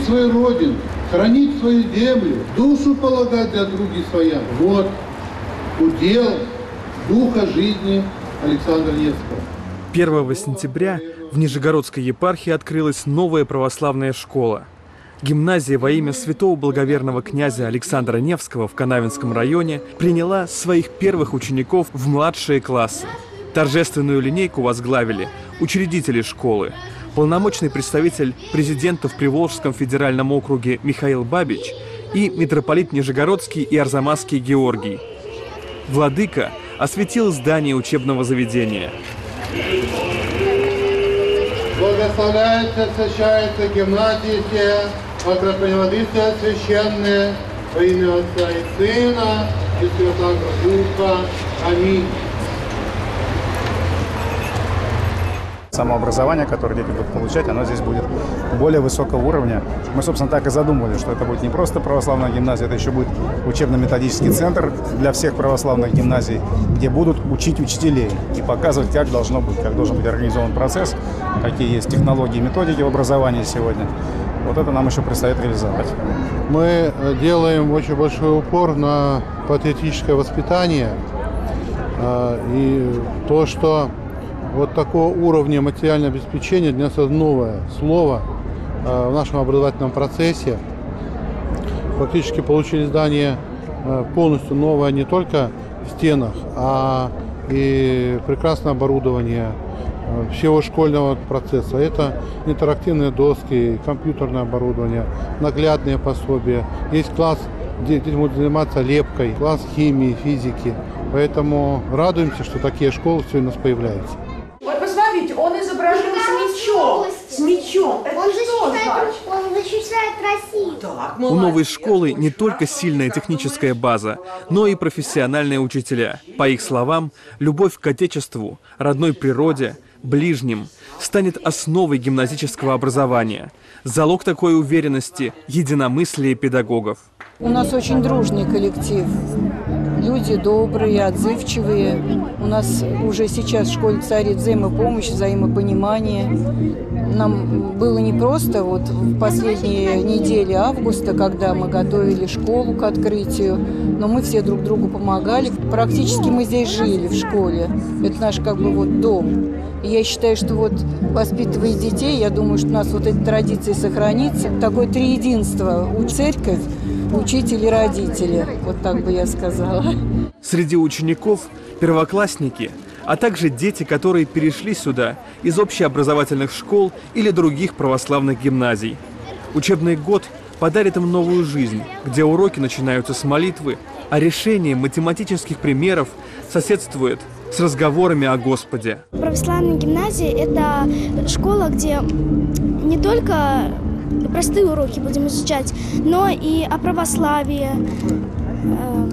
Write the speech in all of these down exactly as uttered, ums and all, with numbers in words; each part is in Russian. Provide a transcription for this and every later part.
свою родину, хранить свою землю, душу полагать для други своя. Вот удел духа жизни Александра Невского. первого сентября в Нижегородской епархии открылась новая православная школа. Гимназия во имя святого благоверного князя Александра Невского в Канавинском районе приняла своих первых учеников в младшие классы. Торжественную линейку возглавили учредители школы, полномочный представитель президента в Приволжском федеральном округе Михаил Бабич и митрополит Нижегородский и Арзамасский Георгий. Владыка осветил здание учебного заведения. Благословляется, освящается гимназия все, окропленоводится священные во имя Отца и Сына и Святого Духа. Аминь. Само образование, которое дети будут получать, оно здесь будет более высокого уровня. Мы, собственно, так и задумывали, что это будет не просто православная гимназия, это еще будет учебно-методический центр для всех православных гимназий, где будут учить учителей и показывать, как должно быть, как должен быть организован процесс, какие есть технологии и методики в образовании сегодня. Вот это нам еще предстоит реализовать. Мы делаем очень большой упор на патриотическое воспитание и то, что вот такого уровня материального обеспечения для нас новое слово в нашем образовательном процессе. Фактически получили здание полностью новое не только в стенах, а и прекрасное оборудование всего школьного процесса. Это интерактивные доски, компьютерное оборудование, наглядные пособия. Есть класс, где дети будут заниматься лепкой, класс химии, физики. Поэтому радуемся, что такие школы все у нас появляются. Вот посмотрите, он изображен с мечом. С мечом. Это он что защищает, значит? он защищает Россию. Так, У новой школы не только сильная техническая база, но и профессиональные учителя. По их словам, любовь к отечеству, родной природе, ближним станет основой гимназического образования. Залог такой уверенности – единомыслие педагогов. У нас очень дружный коллектив. Люди добрые, отзывчивые. У нас уже сейчас в школе царит взаимопомощь, взаимопонимание. Нам было непросто вот в последние недели августа, когда мы готовили школу к открытию, но мы все друг другу помогали. Практически мы здесь жили, в школе. Это наш как бы вот дом. И я считаю, что вот воспитывая детей, я думаю, что у нас вот эта традиция сохранится. Такое триединство. Церковь, учители, родители. Вот так бы я сказала. Среди учеников – первоклассники, а также дети, которые перешли сюда из общеобразовательных школ или других православных гимназий. Учебный год подарит им новую жизнь, где уроки начинаются с молитвы, а решение математических примеров соседствует с разговорами о Господе. Православная гимназия – это школа, где не только простые уроки будем изучать, но и о православии, э,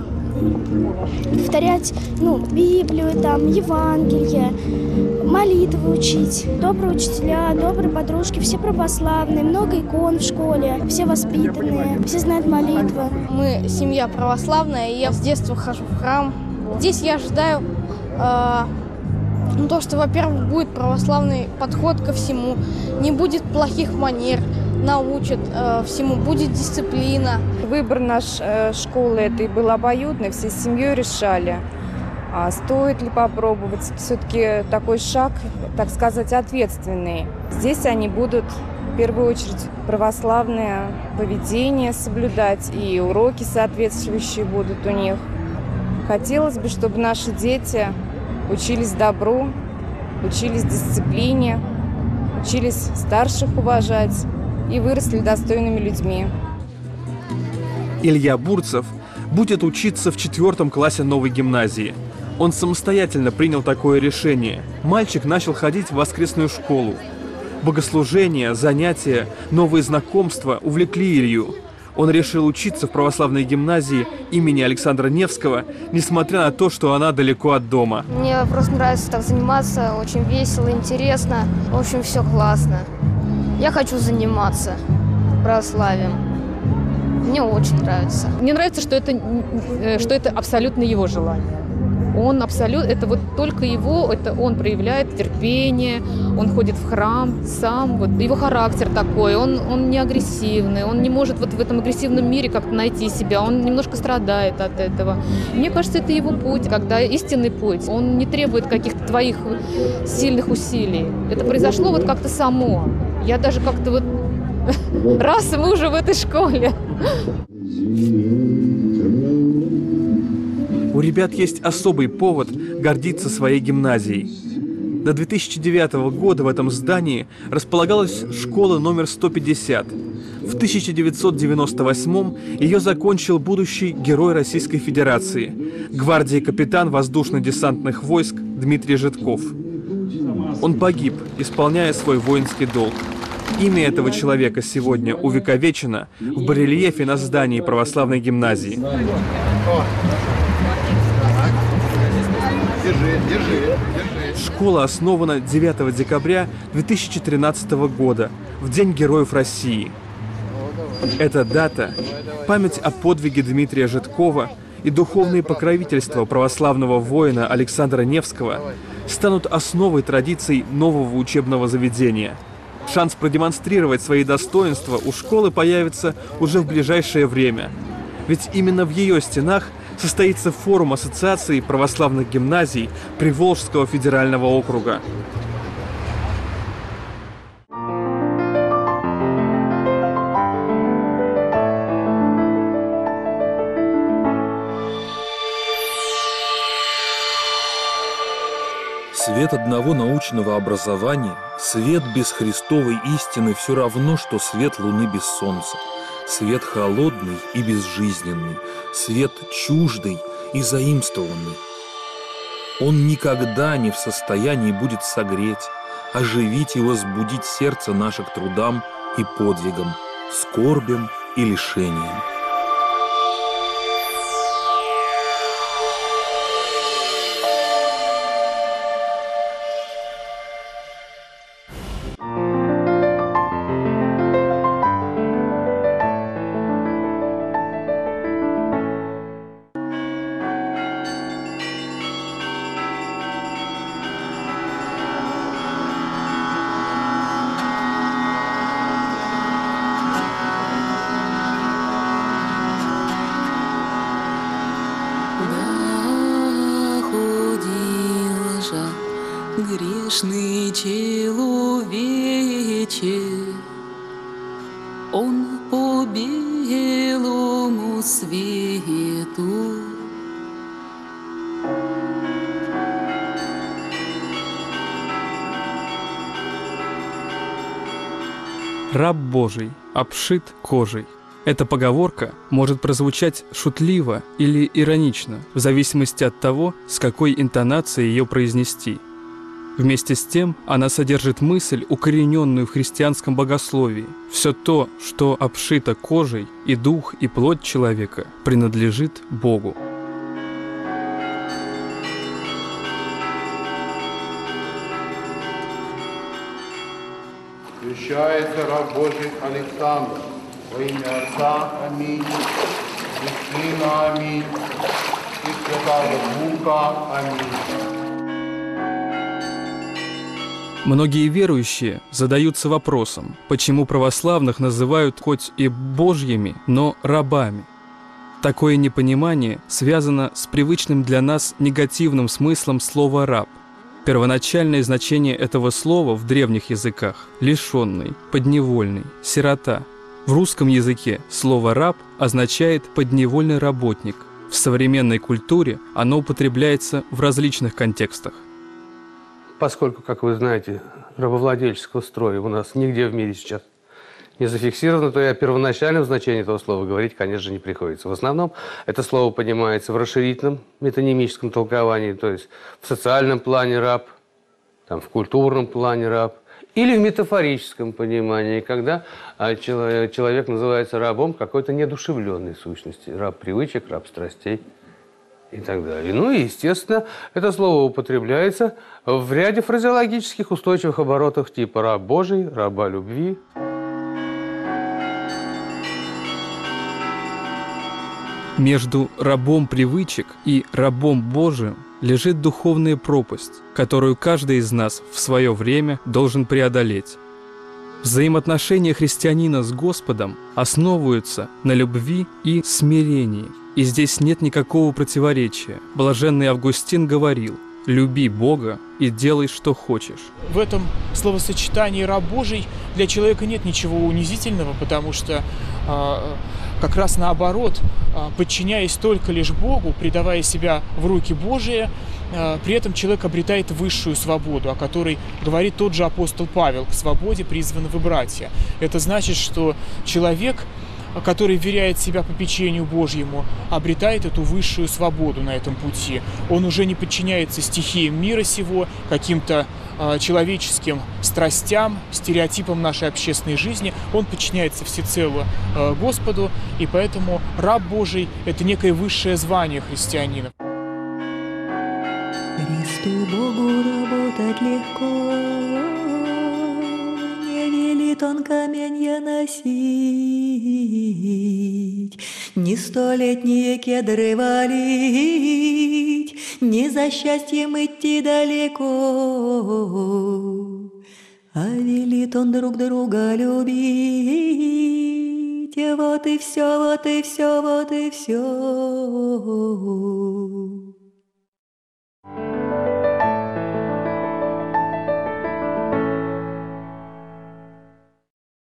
повторять ну, Библию, там, Евангелие, молитвы учить. Добрые учителя, добрые подружки, все православные, много икон в школе, все воспитанные, все знают молитвы. Мы семья православная, и я с детства хожу в храм. Здесь я ожидаю э, ну, то, что, во-первых, будет православный подход ко всему, не будет плохих манер, научат э, всему, будет дисциплина. Выбор наш э, школы этой был обоюдный, все с семьей решали, а стоит ли попробовать. Все-таки такой шаг, так сказать, ответственный. Здесь они будут в первую очередь православное поведение соблюдать, и уроки соответствующие будут у них. Хотелось бы, чтобы наши дети учились добру, учились дисциплине, учились старших уважать и выросли достойными людьми. Илья Бурцев будет учиться в четвертом классе новой гимназии. Он самостоятельно принял такое решение. Мальчик начал ходить в воскресную школу. Богослужения, занятия, новые знакомства увлекли Илью. Он решил учиться в православной гимназии имени Александра Невского, несмотря на то, что она далеко от дома. Мне просто нравится так заниматься, очень весело, интересно, в общем, все классно. Я хочу заниматься православием. Мне очень нравится. Мне нравится, что это, что это абсолютно его желание. Он абсолютно, это вот только его, это он проявляет терпение, он ходит в храм сам, вот его характер такой, он, он не агрессивный, он не может вот в этом агрессивном мире как-то найти себя, он немножко страдает от этого. Мне кажется, это его путь, когда истинный путь, он не требует каких-то твоих сильных усилий. Это произошло вот как-то само. Я даже как-то вот раз, и мы уже в этой школе. У ребят есть особый повод гордиться своей гимназией. До две тысячи девятого года в этом здании располагалась школа номер сто пятьдесят. В тысяча девятьсот девяносто восьмом ее закончил будущий герой Российской Федерации, гвардии капитан воздушно-десантных войск Дмитрий Житков. Он погиб, исполняя свой воинский долг. Имя этого человека сегодня увековечено в барельефе на здании православной гимназии. Держи, держи, держи. Школа основана девятого декабря две тысячи тринадцатого года, в День Героев России. Эта дата – память о подвиге Дмитрия Житкова и духовные покровительства православного воина Александра Невского станут основой традиций нового учебного заведения. Шанс продемонстрировать свои достоинства у школы появится уже в ближайшее время. Ведь именно в ее стенах состоится форум Ассоциации православных гимназий Приволжского федерального округа. Свет одного научного образования, свет без Христовой истины все равно, что свет луны без солнца. Свет холодный и безжизненный, свет чуждый и заимствованный. Он никогда не в состоянии будет согреть, оживить и возбудить сердце наше к трудам и подвигам, скорбям и лишениям. Грешный человече, он по белому свету. Раб Божий обшит кожей. Эта поговорка может прозвучать шутливо или иронично, в зависимости от того, с какой интонацией ее произнести. Вместе с тем, она содержит мысль, укорененную в христианском богословии. Все то, что обшито кожей, и дух, и плоть человека, принадлежит Богу. Вещается раб Божий Александр во имя Отца, аминь, и Сына, аминь, и Святого Духа, аминь. Многие верующие задаются вопросом, почему православных называют хоть и божьими, но рабами. Такое непонимание связано с привычным для нас негативным смыслом слова «раб». Первоначальное значение этого слова в древних языках – лишенный, подневольный, сирота. В русском языке слово «раб» означает «подневольный работник». В современной культуре оно употребляется в различных контекстах. Поскольку, как вы знаете, рабовладельческого строя у нас нигде в мире сейчас не зафиксировано, то и о первоначальном значении этого слова говорить, конечно же, не приходится. В основном это слово понимается в расширительном метонимическом толковании, то есть в социальном плане раб, там, в культурном плане раб, или в метафорическом понимании, когда человек, человек называется рабом какой-то неодушевленной сущности, раб привычек, раб страстей и так далее. Ну и, естественно, это слово употребляется в ряде фразеологических устойчивых оборотов типа «раб Божий», «раба любви». Между рабом привычек и рабом Божиим лежит духовная пропасть, которую каждый из нас в свое время должен преодолеть. Взаимоотношения христианина с Господом основываются на любви и смирении, и здесь нет никакого противоречия. Блаженный Августин говорил: «Люби Бога и делай, что хочешь». В этом словосочетании «раб Божий» для человека нет ничего унизительного, потому что э, как раз наоборот, э, подчиняясь только лишь Богу, предавая себя в руки Божии, э, при этом человек обретает высшую свободу, о которой говорит тот же апостол Павел: «К свободе призваны вы, братья». Это значит, что человек, который вверяет себя попечению Божьему, обретает эту высшую свободу на этом пути. Он уже не подчиняется стихиям мира сего, каким-то э, человеческим страстям, стереотипам нашей общественной жизни. Он подчиняется всецело э, Господу, и поэтому раб Божий – это некое высшее звание христианина. Христу Богу работать легко, он каменья носить, не столетние кедры валить, не за счастьем идти далеко, а велит он друг друга любить. Вот и все, вот и все, вот и все.